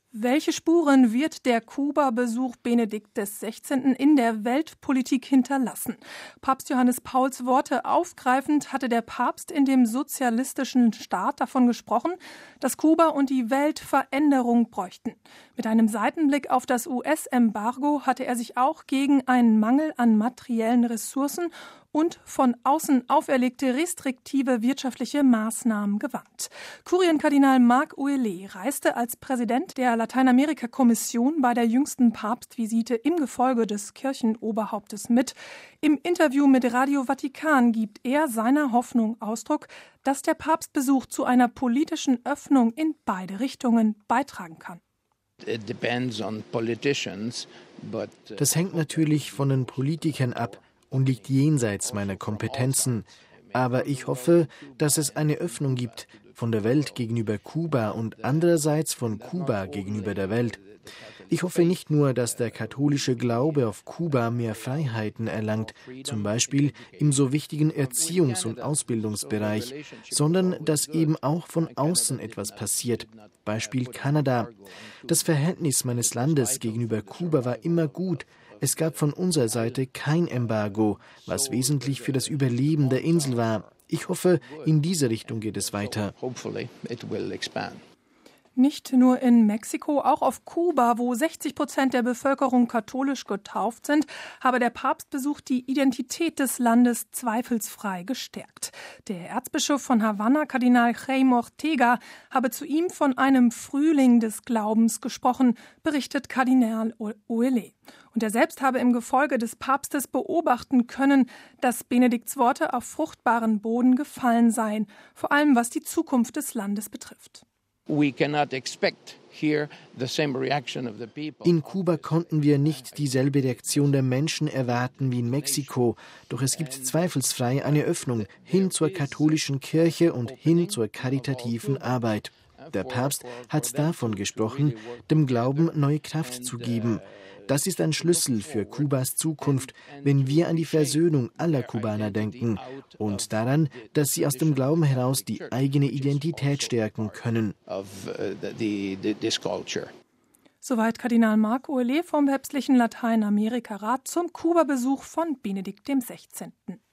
Welche Spuren wird der Kuba-Besuch Benedikt XVI. In der Weltpolitik hinterlassen? Papst Johannes Pauls Worte aufgreifend hatte der Papst in dem sozialistischen Staat davon gesprochen, dass Kuba und die Welt Veränderung bräuchten. Mit einem Seitenblick auf das US-Embargo hatte er sich auch gegen einen Mangel an materiellen Ressourcen und von außen auferlegte restriktive wirtschaftliche Maßnahmen gewandt. Kurienkardinal Marc Ouellet reiste als Präsident der Lateinamerika-Kommission bei der jüngsten Papstvisite im Gefolge des Kirchenoberhauptes mit. Im Interview mit Radio Vatikan gibt er seiner Hoffnung Ausdruck, dass der Papstbesuch zu einer politischen Öffnung in beide Richtungen beitragen kann. Das hängt natürlich von den Politikern ab und liegt jenseits meiner Kompetenzen. Aber ich hoffe, dass es eine Öffnung gibt von der Welt gegenüber Kuba und andererseits von Kuba gegenüber der Welt. Ich hoffe nicht nur, dass der katholische Glaube auf Kuba mehr Freiheiten erlangt, zum Beispiel im so wichtigen Erziehungs- und Ausbildungsbereich, sondern dass eben auch von außen etwas passiert. Beispiel Kanada. Das Verhältnis meines Landes gegenüber Kuba war immer gut. Es gab von unserer Seite kein Embargo, was wesentlich für das Überleben der Insel war. Ich hoffe, in diese Richtung geht es weiter. Nicht nur in Mexiko, auch auf Kuba, wo 60% der Bevölkerung katholisch getauft sind, habe der Papstbesuch die Identität des Landes zweifelsfrei gestärkt. Der Erzbischof von Havanna, Kardinal Jaime Ortega, habe zu ihm von einem Frühling des Glaubens gesprochen, berichtet Kardinal Ouellet. Und er selbst habe im Gefolge des Papstes beobachten können, dass Benedikts Worte auf fruchtbaren Boden gefallen seien, vor allem was die Zukunft des Landes betrifft. In Kuba konnten wir nicht dieselbe Reaktion der Menschen erwarten wie in Mexiko, doch es gibt zweifelsfrei eine Öffnung hin zur katholischen Kirche und hin zur karitativen Arbeit. Der Papst hat davon gesprochen, dem Glauben neue Kraft zu geben. Das ist ein Schlüssel für Kubas Zukunft, wenn wir an die Versöhnung aller Kubaner denken und daran, dass sie aus dem Glauben heraus die eigene Identität stärken können. Soweit Kardinal Marc Ouellet vom päpstlichen Lateinamerika-Rat zum Kuba-Besuch von Benedikt XVI.